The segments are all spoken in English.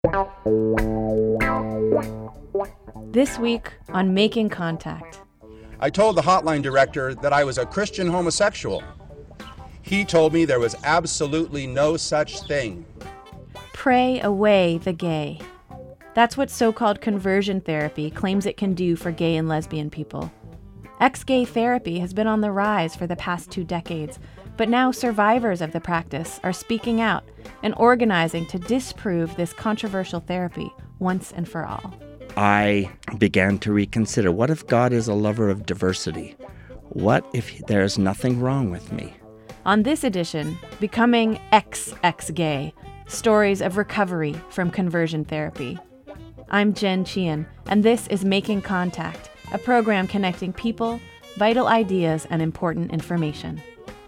This week on Making Contact. I told the hotline director that I was a Christian homosexual. He told me there was absolutely no such thing. Pray away the gay. That's what so-called conversion therapy claims it can do for gay and lesbian people. Ex-gay therapy has been on the rise for the past 2 decades, but now survivors of the practice are speaking out and organizing to disprove this controversial therapy once and for all. I began to reconsider, what if God is a lover of diversity? What if there's nothing wrong with me? On this edition, Becoming Ex-Gay, Stories of Recovery from Conversion Therapy. I'm Jen Sheehan, and this is Making Contact, a program connecting people, vital ideas, and important information.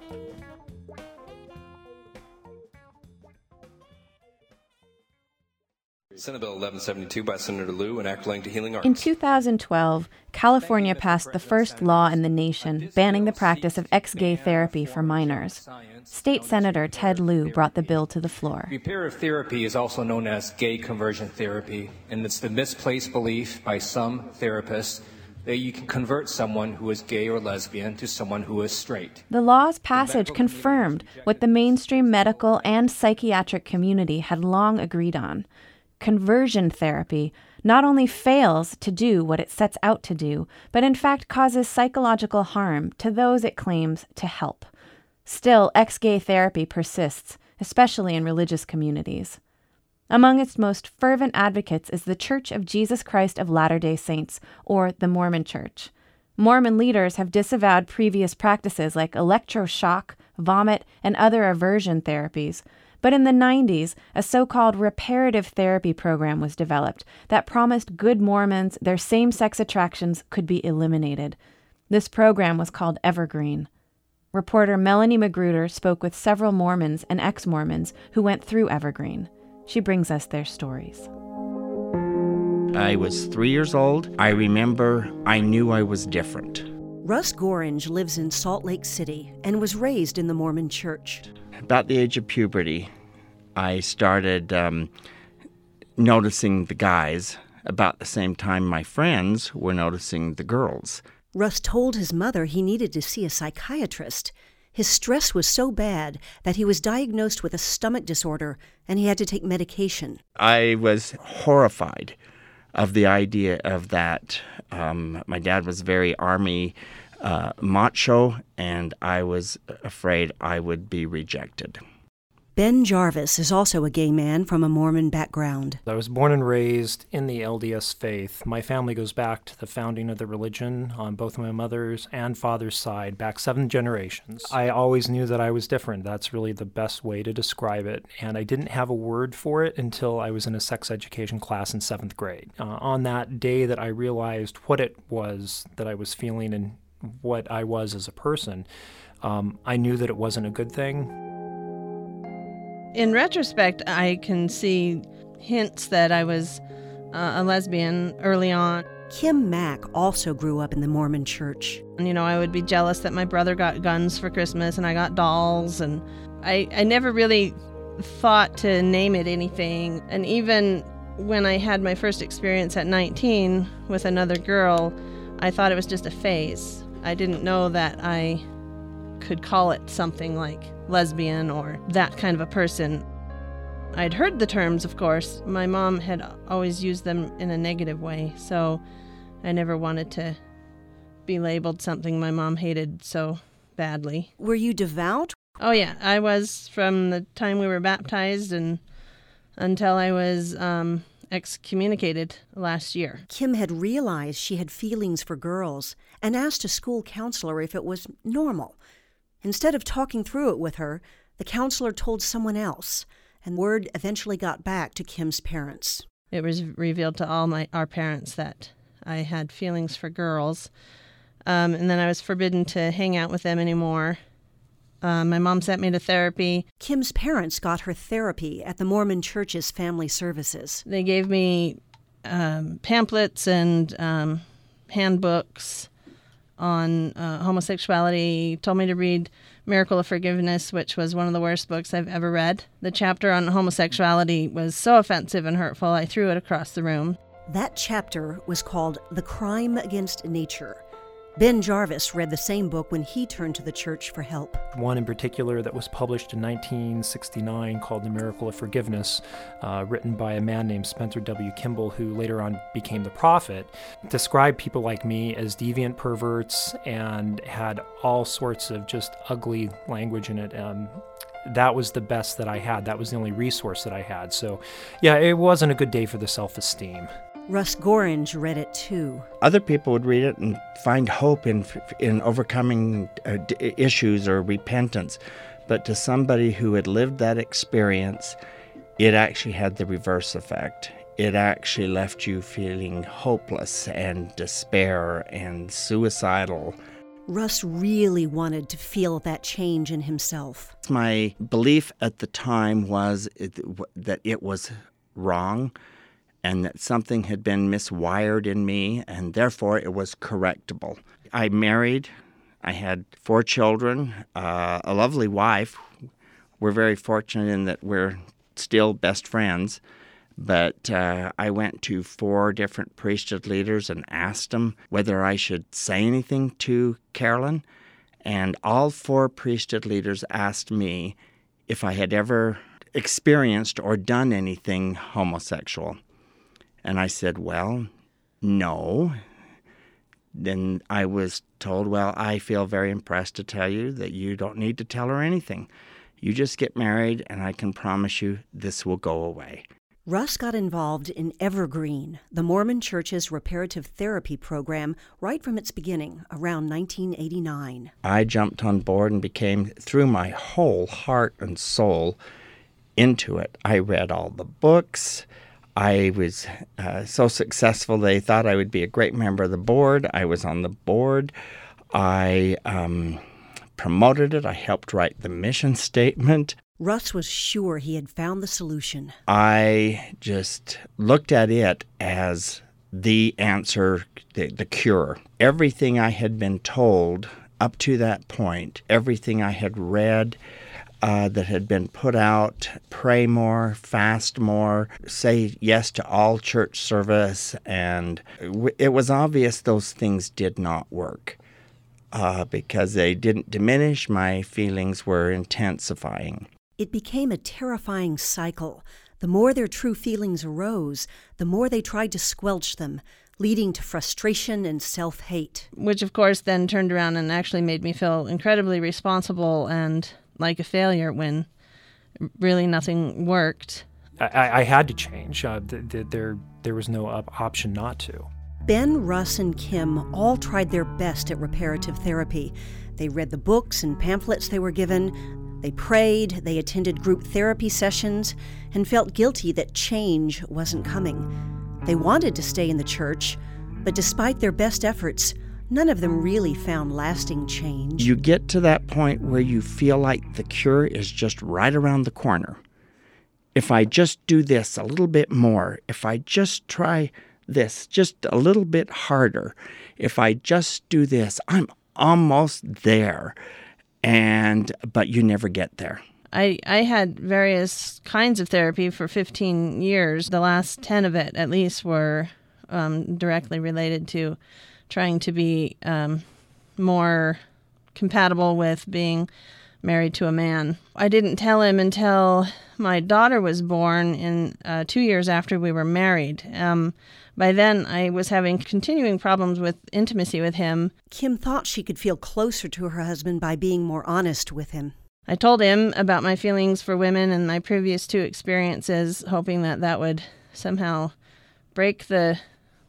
Senate Bill 1172 by Senator Lieu, an act relating to healing arts. In 2012, California passed the first law in the nation banning the practice of ex-gay therapy for minors. State Senator Ted Lieu brought the bill to the floor. Reparative therapy is also known as gay conversion therapy, and it's the misplaced belief by some therapists that you can convert someone who is gay or lesbian to someone who is straight. The law's passage confirmed what the mainstream medical and psychiatric community had long agreed on. Conversion therapy not only fails to do what it sets out to do, but in fact causes psychological harm to those it claims to help. Still, ex-gay therapy persists, especially in religious communities. Among its most fervent advocates is the Church of Jesus Christ of Latter-day Saints, or the Mormon Church. Mormon leaders have disavowed previous practices like electroshock, vomit, and other aversion therapies. But in the 90s, a so-called reparative therapy program was developed that promised good Mormons their same-sex attractions could be eliminated. This program was called Evergreen. Reporter Melanie Magruder spoke with several Mormons and ex-Mormons who went through Evergreen. She brings us their stories. I was 3 years old. I remember I knew I was different. Russ Goringe lives in Salt Lake City and was raised in the Mormon Church. About the age of puberty, I started noticing the guys about the same time my friends were noticing the girls. Russ told his mother he needed to see a psychiatrist. His stress was so bad that he was diagnosed with a stomach disorder and he had to take medication. I was horrified of the idea of that. My dad was very Army macho, and I was afraid I would be rejected. Ben Jarvis is also a gay man from a Mormon background. I was born and raised in the LDS faith. My family goes back to the founding of the religion on both my mother's and father's side, back 7 generations. I always knew that I was different. That's really the best way to describe it. And I didn't have a word for it until I was in a sex education class in 7th grade. On that day that I realized what it was that I was feeling and what I was as a person, I knew that it wasn't a good thing. In retrospect, I can see hints that I was a lesbian early on. Kim Mack also grew up in the Mormon Church. And, I would be jealous that my brother got guns for Christmas and I got dolls. And I never really thought to name it anything. And even when I had my first experience at 19 with another girl, I thought it was just a phase. I didn't know that I could call it something like lesbian or that kind of a person. I'd heard the terms, of course. My mom had always used them in a negative way, so I never wanted to be labeled something my mom hated so badly. Were you devout? Oh yeah, I was from the time we were baptized and until I was excommunicated last year. Kim had realized she had feelings for girls and asked a school counselor if it was normal. Instead of talking through it with her, the counselor told someone else, and word eventually got back to Kim's parents. It was revealed to all our parents that I had feelings for girls, and then I was forbidden to hang out with them anymore. My mom sent me to therapy. Kim's parents got her therapy at the Mormon Church's Family Services. They gave me pamphlets and handbooks on homosexuality, told me to read Miracle of Forgiveness, which was one of the worst books I've ever read. The chapter on homosexuality was so offensive and hurtful, I threw it across the room. That chapter was called The Crime Against Nature. Ben Jarvis read the same book when he turned to the church for help. One in particular that was published in 1969 called The Miracle of Forgiveness, written by a man named Spencer W. Kimball, who later on became the prophet, described people like me as deviant perverts and had all sorts of just ugly language in it. That was the best that I had. That was the only resource that I had. So, yeah, it wasn't a good day for the self-esteem. Russ Gorringe read it too. Other people would read it and find hope in overcoming issues or repentance. But to somebody who had lived that experience, it actually had the reverse effect. It actually left you feeling hopeless and despair and suicidal. Russ really wanted to feel that change in himself. My belief at the time was that it was wrong, and that something had been miswired in me, and therefore it was correctable. I married. I had 4 children, a lovely wife. We're very fortunate in that we're still best friends. But I went to 4 different priesthood leaders and asked them whether I should say anything to Carolyn. And all 4 priesthood leaders asked me if I had ever experienced or done anything homosexual. And I said, well, no. Then I was told, well, I feel very impressed to tell you that you don't need to tell her anything. You just get married, and I can promise you this will go away. Russ got involved in Evergreen, the Mormon Church's reparative therapy program, right from its beginning, around 1989. I jumped on board and threw my whole heart and soul into it. I read all the books. I was so successful they thought I would be a great member of the board. I was on the board. I promoted it. I helped write the mission statement. Russ was sure he had found the solution. I just looked at it as the answer, the cure. Everything I had been told up to that point, everything I had read, that had been put out, pray more, fast more, say yes to all church service, and it was obvious those things did not work because they didn't diminish. My feelings were intensifying. It became a terrifying cycle. The more their true feelings arose, the more they tried to squelch them, leading to frustration and self-hate. Which, of course, then turned around and actually made me feel incredibly responsible and like a failure when really nothing worked. I had to change. There was no option not to. Ben, Russ, and Kim all tried their best at reparative therapy. They read the books and pamphlets they were given. They prayed, they attended group therapy sessions, and felt guilty that change wasn't coming. They wanted to stay in the church, but despite their best efforts, none of them really found lasting change. You get to that point where you feel like the cure is just right around the corner. If I just do this a little bit more, if I just try this just a little bit harder, if I just do this, I'm almost there. But you never get there. I had various kinds of therapy for 15 years. The last 10 of it, at least, were directly related to trying to be more compatible with being married to a man. I didn't tell him until my daughter was born in 2 years after we were married. By then, I was having continuing problems with intimacy with him. Kim thought she could feel closer to her husband by being more honest with him. I told him about my feelings for women and my previous 2 experiences, hoping that would somehow break the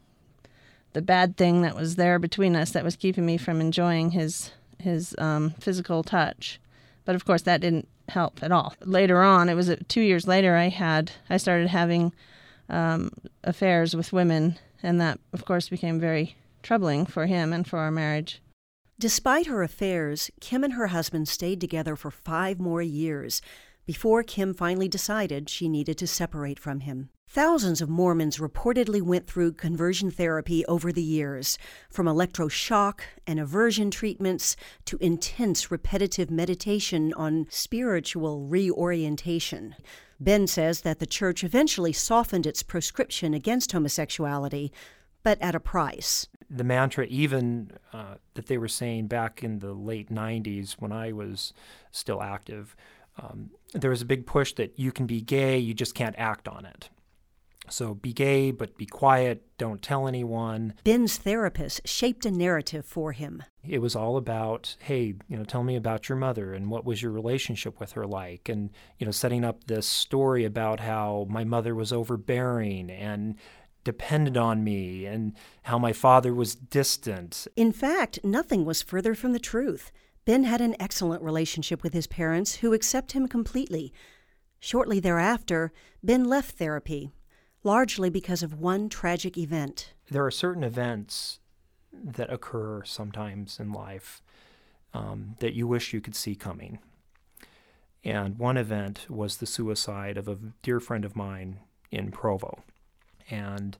bad thing that was there between us that was keeping me from enjoying his physical touch. But of course, that didn't help at all. Later on, it was 2 years later, I started having affairs with women, and that, of course, became very troubling for him and for our marriage. Despite her affairs, Kim and her husband stayed together for 5 more years. before Kim finally decided she needed to separate from him. Thousands of Mormons reportedly went through conversion therapy over the years, from electroshock and aversion treatments to intense repetitive meditation on spiritual reorientation. Ben says that the church eventually softened its proscription against homosexuality, but at a price. The mantra even that they were saying back in the late 90s when I was still active, there was a big push that you can be gay, you just can't act on it. So be gay, but be quiet, don't tell anyone. Ben's therapist shaped a narrative for him. It was all about, hey, tell me about your mother and what was your relationship with her like? And, setting up this story about how my mother was overbearing and depended on me and how my father was distant. In fact, nothing was further from the truth. Ben had an excellent relationship with his parents who accept him completely. Shortly thereafter, Ben left therapy, largely because of one tragic event. There are certain events that occur sometimes in life that you wish you could see coming. And one event was the suicide of a dear friend of mine in Provo. And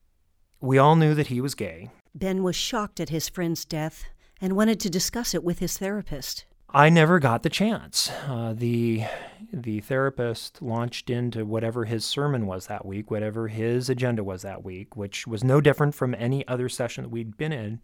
we all knew that he was gay. Ben was shocked at his friend's death and wanted to discuss it with his therapist. I never got the chance. The therapist launched into whatever his sermon was that week, whatever his agenda was that week, which was no different from any other session that we'd been in.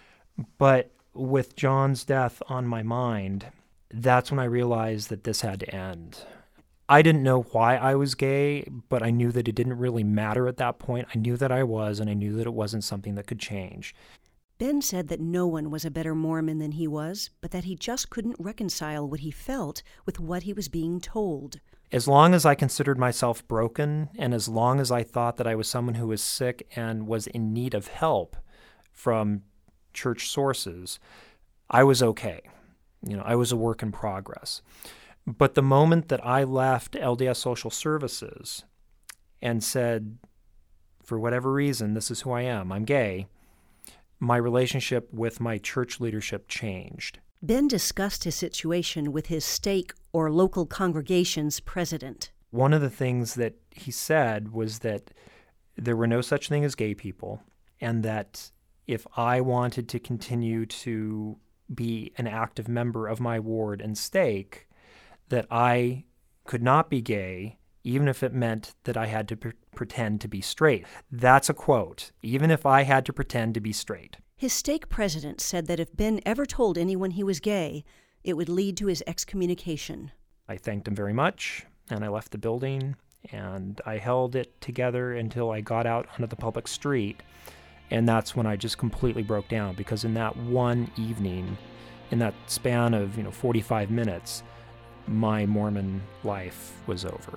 But with John's death on my mind, that's when I realized that this had to end. I didn't know why I was gay, but I knew that it didn't really matter at that point. I knew that I was, and I knew that it wasn't something that could change. Ben said that no one was a better Mormon than he was, but that he just couldn't reconcile what he felt with what he was being told. As long as I considered myself broken, and as long as I thought that I was someone who was sick and was in need of help from church sources, I was okay. I was a work in progress. But the moment that I left LDS Social Services and said, for whatever reason, this is who I am, I'm gay, my relationship with my church leadership changed. Ben discussed his situation with his stake or local congregation's president. One of the things that he said was that there were no such thing as gay people, and that if I wanted to continue to be an active member of my ward and stake, that I could not be gay, even if it meant that I had to pretend to be straight. That's a quote, even if I had to pretend to be straight. His stake president said that if Ben ever told anyone he was gay, it would lead to his excommunication. I thanked him very much, and I left the building, and I held it together until I got out onto the public street, and that's when I just completely broke down, because in that one evening, in that span of 45 minutes, my Mormon life was over.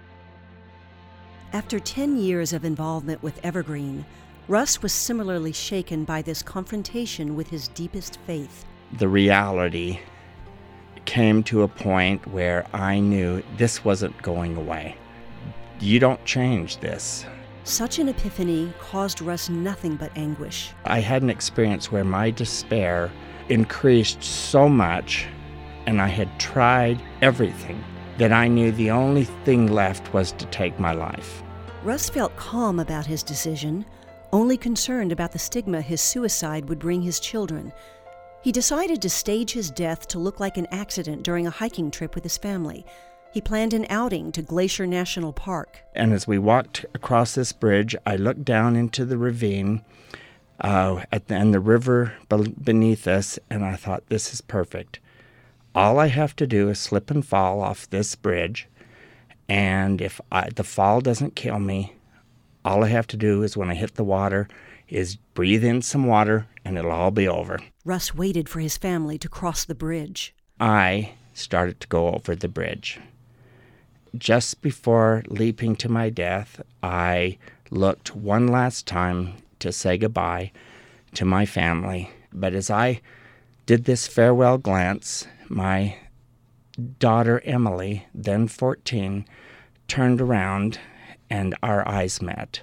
After 10 years of involvement with Evergreen, Russ was similarly shaken by this confrontation with his deepest faith. The reality came to a point where I knew this wasn't going away. You don't change this. Such an epiphany caused Russ nothing but anguish. I had an experience where my despair increased so much, and I had tried everything, that I knew the only thing left was to take my life. Russ felt calm about his decision, only concerned about the stigma his suicide would bring his children. He decided to stage his death to look like an accident during a hiking trip with his family. He planned an outing to Glacier National Park. And as we walked across this bridge, I looked down into the ravine and the river beneath us, and I thought, this is perfect. All I have to do is slip and fall off this bridge, and if the fall doesn't kill me, all I have to do is when I hit the water is breathe in some water, and it'll all be over. Russ waited for his family to cross the bridge. I started to go over the bridge. Just before leaping to my death, I looked one last time to say goodbye to my family. But as I did this farewell glance, my daughter Emily, then 14, turned around and our eyes met.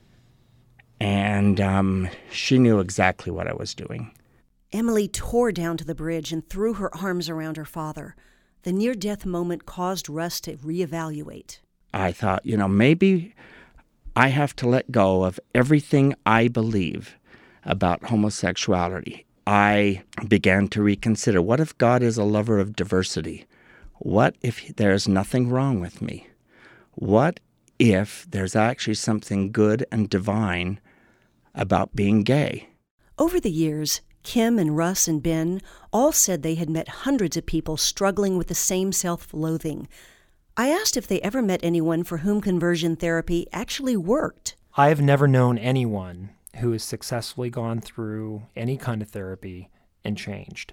And she knew exactly what I was doing. Emily tore down to the bridge and threw her arms around her father. The near-death moment caused Russ to reevaluate. I thought, maybe I have to let go of everything I believe about homosexuality. I began to reconsider, what if God is a lover of diversity? What if there's nothing wrong with me? What if there's actually something good and divine about being gay? Over the years, Kim and Russ and Ben all said they had met hundreds of people struggling with the same self-loathing. I asked if they ever met anyone for whom conversion therapy actually worked. I've never known anyone who has successfully gone through any kind of therapy and changed.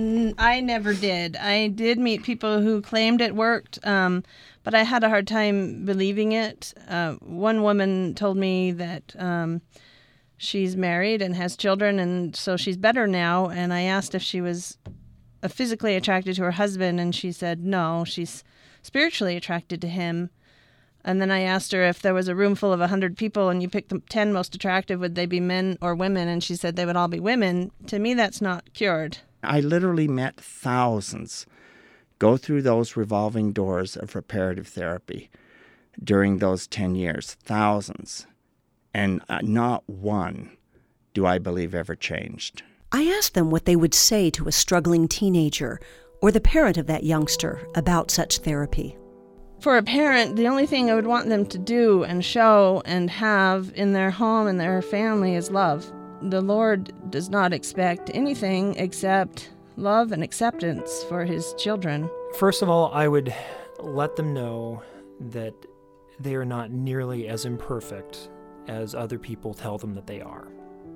I never did. I did meet people who claimed it worked, but I had a hard time believing it. One woman told me that she's married and has children, and so she's better now. And I asked if she was physically attracted to her husband, and she said no, she's spiritually attracted to him. And then I asked her if there was a room full of 100 people and you picked the 10 most attractive, would they be men or women? And she said they would all be women. To me, that's not cured. I literally met thousands go through those revolving doors of reparative therapy during those 10 years. Thousands. And not one do I believe ever changed. I asked them what they would say to a struggling teenager or the parent of that youngster about such therapy. For a parent, the only thing I would want them to do and show and have in their home and their family is love. The Lord does not expect anything except love and acceptance for his children. First of all, I would let them know that they are not nearly as imperfect as other people tell them that they are.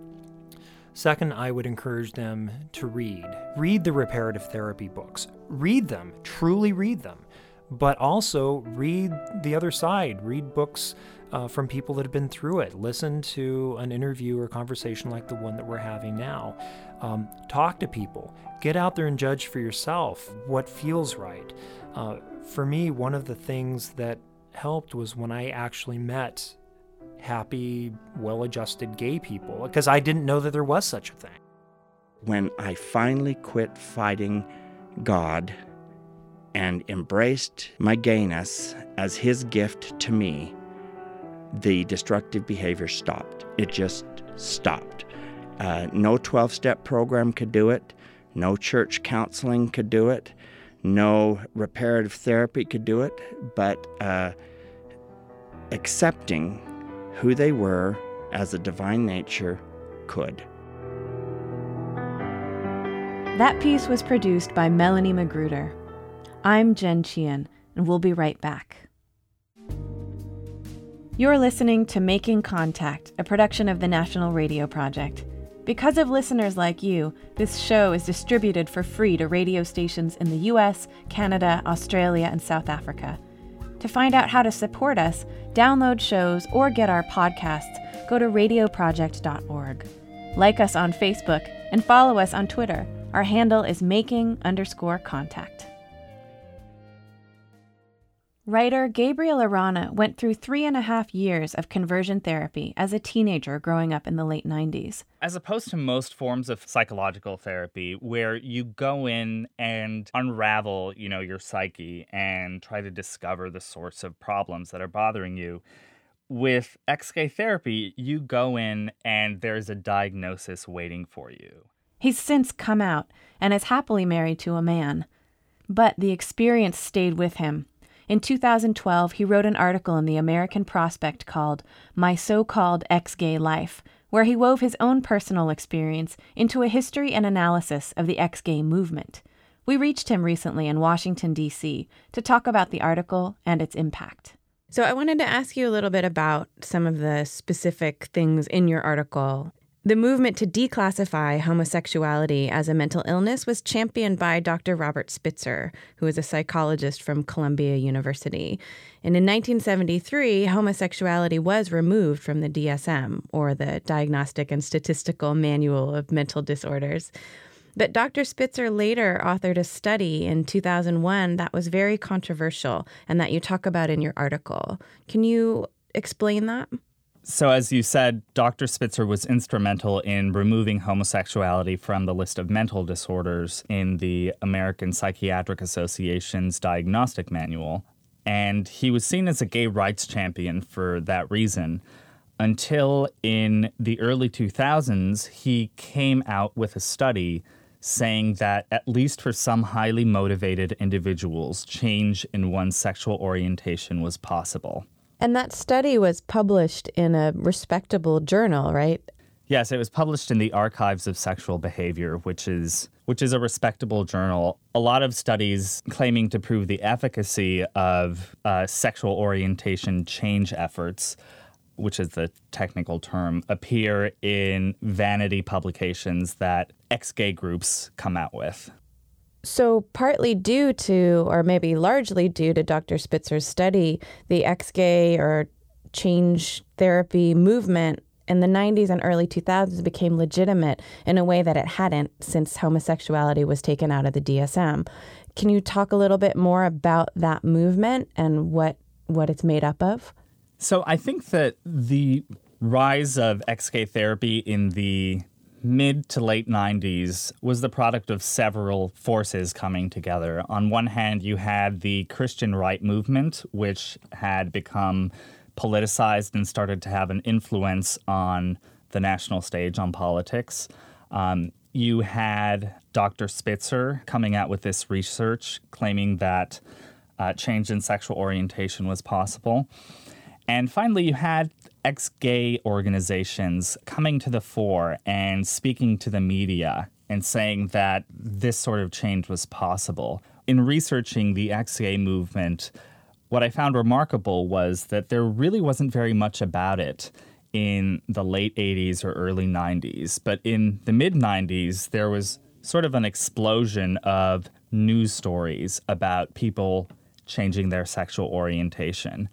Second, I would encourage them to read. Read the reparative therapy books. Read them. Truly read them. But also read the other side. Read books from people that have been through it. Listen to an interview or conversation like the one that we're having now. Talk to people. Get out there and judge for yourself what feels right. For me, one of the things that helped was when I actually met happy, well-adjusted gay people, because I didn't know that there was such a thing. When I finally quit fighting God and embraced my gayness as his gift to me, the destructive behavior stopped. It just stopped. No 12-step program could do it. No church counseling could do it. No reparative therapy could do it. But accepting who they were as a divine nature could. That piece was produced by Melanie Magruder. I'm Jen Chien, and we'll be right back. You're listening to Making Contact, a production of the National Radio Project. Because of listeners like you, this show is distributed for free to radio stations in the US, Canada, Australia, and South Africa. To find out how to support us, download shows, or get our podcasts, go to radioproject.org. Like us on Facebook and follow us on Twitter. Our handle is making_contact. Writer Gabriel Arana went through 3.5 years of conversion therapy as a teenager growing up in the late 90s. As opposed to most forms of psychological therapy, where you go in and unravel, your psyche and try to discover the source of problems that are bothering you, with ex-gay therapy, you go in and there's a diagnosis waiting for you. He's since come out and is happily married to a man. But the experience stayed with him. In 2012, he wrote an article in the American Prospect called My So-Called Ex-Gay Life, where he wove his own personal experience into a history and analysis of the ex-gay movement. We reached him recently in Washington, D.C., to talk about the article and its impact. So I wanted to ask you a little bit about some of the specific things in your article. The movement to declassify homosexuality as a mental illness was championed by Dr. Robert Spitzer, who is a psychologist from Columbia University. And in 1973, homosexuality was removed from the DSM, or the Diagnostic and Statistical Manual of Mental Disorders. But Dr. Spitzer later authored a study in 2001 that was very controversial and that you talk about in your article. Can you explain that? So as you said, Dr. Spitzer was instrumental in removing homosexuality from the list of mental disorders in the American Psychiatric Association's diagnostic manual. And he was seen as a gay rights champion for that reason, until in the early 2000s, he came out with a study saying that at least for some highly motivated individuals, change in one's sexual orientation was possible. And that study was published in a respectable journal, right? Yes, it was published in the Archives of Sexual Behavior, which is a respectable journal. A lot of studies claiming to prove the efficacy of sexual orientation change efforts, which is the technical term, appear in vanity publications that ex-gay groups come out with. So partly due to, or maybe largely due to Dr. Spitzer's study, the ex-gay or change therapy movement in the 90s and early 2000s became legitimate in a way that it hadn't since homosexuality was taken out of the DSM. Can you talk a little bit more about that movement and what it's made up of? So I think that the rise of ex-gay therapy in the mid to late 90s was the product of several forces coming together. On one hand, you had the Christian right movement, which had become politicized and started to have an influence on the national stage, on politics. You had Dr. Spitzer coming out with this research claiming that change in sexual orientation was possible. And finally, you had ex-gay organizations coming to the fore and speaking to the media and saying that this sort of change was possible. In researching the ex-gay movement, what I found remarkable was that there really wasn't very much about it in the late 80s or early 90s. But in the mid-90s, there was sort of an explosion of news stories about people changing their sexual orientation.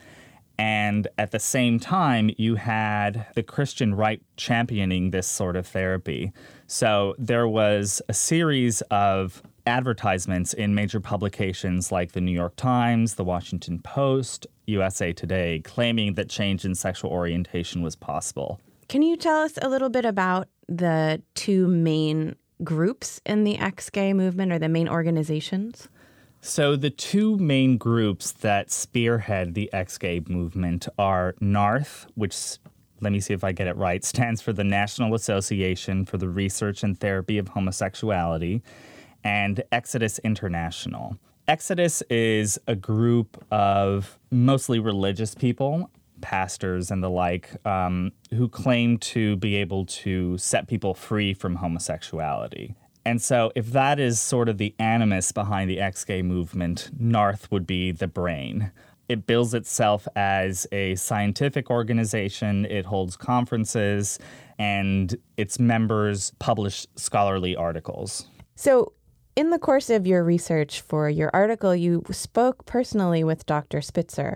And at the same time, you had the Christian right championing this sort of therapy. So there was a series of advertisements in major publications like the New York Times, the Washington Post, USA Today, claiming that change in sexual orientation was possible. Can you tell us a little bit about the two main groups in the ex-gay movement, or the main organizations? So the two main groups that spearhead the ex-gay movement are NARTH, which, let me see if I get it right, stands for the National Association for the Research and Therapy of Homosexuality, and Exodus International. Exodus is a group of mostly religious people, pastors and the like, who claim to be able to set people free from homosexuality. And so if that is sort of the animus behind the ex-gay movement, NARTH would be the brain. It bills itself as a scientific organization, it holds conferences, and its members publish scholarly articles. So in the course of your research for your article, you spoke personally with Dr. Spitzer,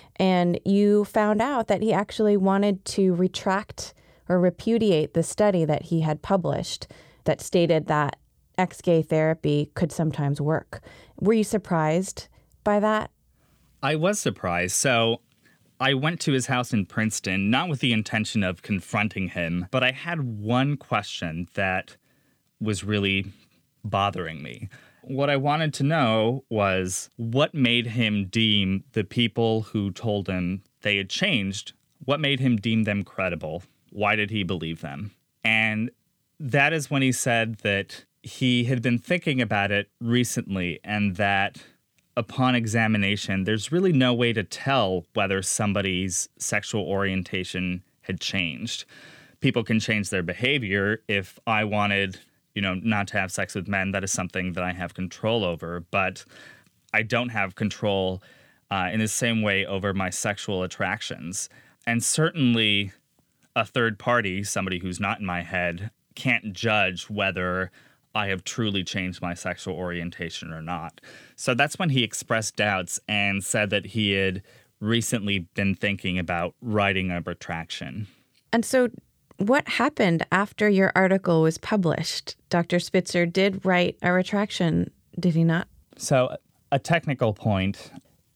and you found out that he actually wanted to retract or repudiate the study that he had published that stated that ex-gay therapy could sometimes work. Were you surprised by that? I was surprised. So I went to his house in Princeton, not with the intention of confronting him, but I had one question that was really bothering me. What I wanted to know was what made him deem the people who told him they had changed, what made him deem them credible? Why did he believe them? And that is when he said that he had been thinking about it recently and that upon examination, there's really no way to tell whether somebody's sexual orientation had changed. People can change their behavior. If I wanted, not to have sex with men, that is something that I have control over, but I don't have control in the same way over my sexual attractions. And certainly a third party, somebody who's not in my head, can't judge whether I have truly changed my sexual orientation or not. So that's when he expressed doubts and said that he had recently been thinking about writing a retraction. And so what happened after your article was published? Dr. Spitzer did write a retraction, did he not? So a technical point.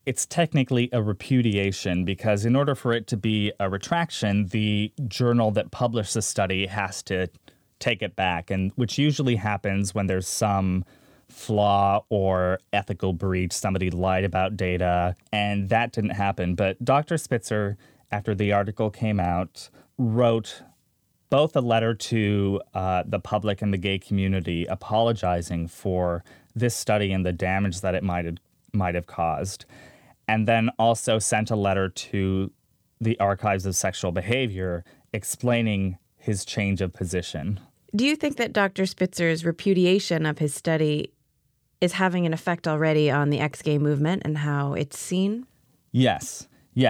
it's technically a repudiation because in order for it to be a retraction, the journal that published the study has to take it back, and which usually happens when there's some flaw or ethical breach. Somebody lied about data, and that didn't happen. But Dr. Spitzer, after the article came out, wrote both a letter to the public and the gay community apologizing for this study and the damage that it might have caused, and then also sent a letter to the Archives of Sexual Behavior explaining his change of position. Do you think that Dr. Spitzer's repudiation of his study is having an effect already on the ex-gay movement and how it's seen? Yes,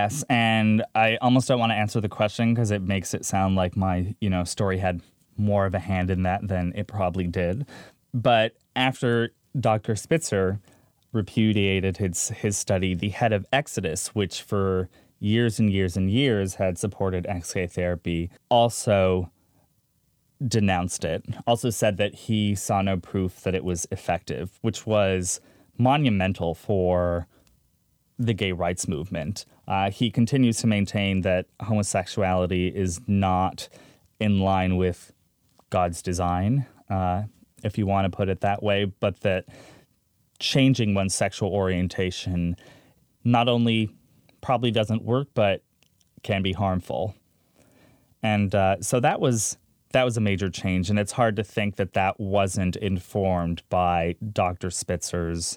and I almost don't want to answer the question because it makes it sound like my, story had more of a hand in that than it probably did. But after Dr. Spitzer repudiated his study, the head of Exodus, which for years and years and years had supported ex-gay therapy, also denounced it, also said that he saw no proof that it was effective, which was monumental for the gay rights movement. He continues to maintain that homosexuality is not in line with God's design, if you want to put it that way, but that changing one's sexual orientation not only probably doesn't work, but can be harmful. And so that was a major change, and it's hard to think that wasn't informed by Dr. Spitzer's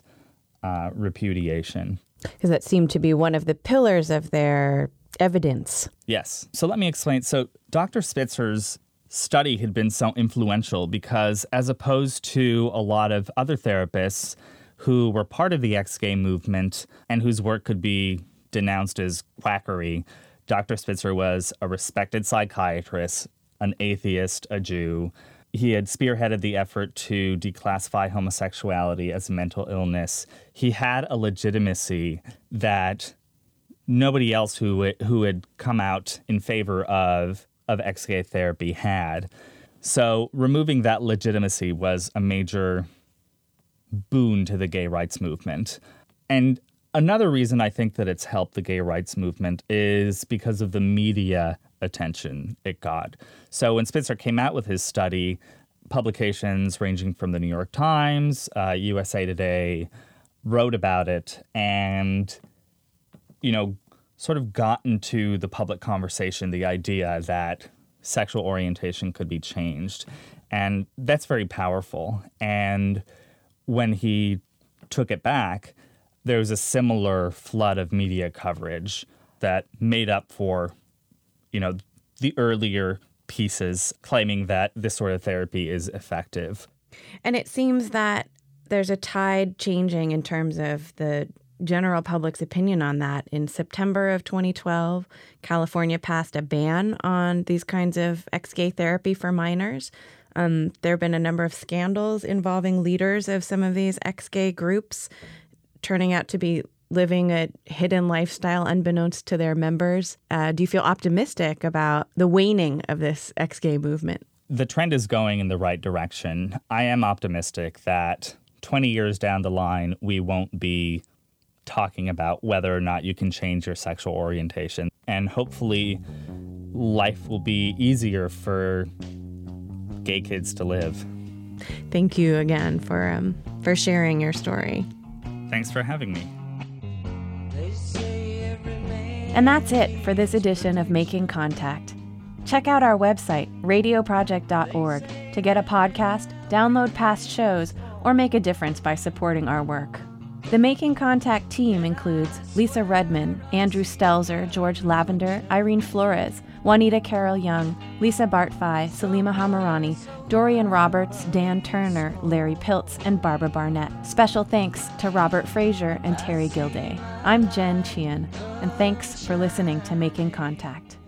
repudiation. Because that seemed to be one of the pillars of their evidence. Yes. So let me explain. So Dr. Spitzer's study had been so influential because as opposed to a lot of other therapists who were part of the ex-gay movement and whose work could be denounced as quackery, Dr. Spitzer was a respected psychiatrist, an atheist, a Jew. He had spearheaded the effort to declassify homosexuality as a mental illness. He had a legitimacy that nobody else who had come out in favor of ex-gay therapy had. So removing that legitimacy was a major boon to the gay rights movement. And another reason I think that it's helped the gay rights movement is because of the media attention it got. So when Spitzer came out with his study, publications ranging from the New York Times, USA Today, wrote about it and, sort of got into the public conversation the idea that sexual orientation could be changed. And that's very powerful. And when he took it back, there was a similar flood of media coverage that made up for, the earlier pieces claiming that this sort of therapy is effective. And it seems that there's a tide changing in terms of the general public's opinion on that. In September of 2012, California passed a ban on these kinds of ex-gay therapy for minors. There have been a number of scandals involving leaders of some of these ex-gay groups turning out to be living a hidden lifestyle unbeknownst to their members. Do you feel optimistic about the waning of this ex-gay movement? The trend is going in the right direction. I am optimistic that 20 years down the line, we won't be talking about whether or not you can change your sexual orientation. And hopefully life will be easier for gay kids to live. Thank you again for sharing your story. Thanks for having me. And that's it for this edition of Making Contact. Check out our website, radioproject.org, to get a podcast, download past shows, or make a difference by supporting our work. The Making Contact team includes Lisa Redman, Andrew Stelzer, George Lavender, Irene Flores, Juanita Carroll Young, Lisa Bartfi, Salima Hamarani, Dorian Roberts, Dan Turner, Larry Piltz, and Barbara Barnett. Special thanks to Robert Frazier and Terry Gilday. I'm Jen Chien, and thanks for listening to Making Contact.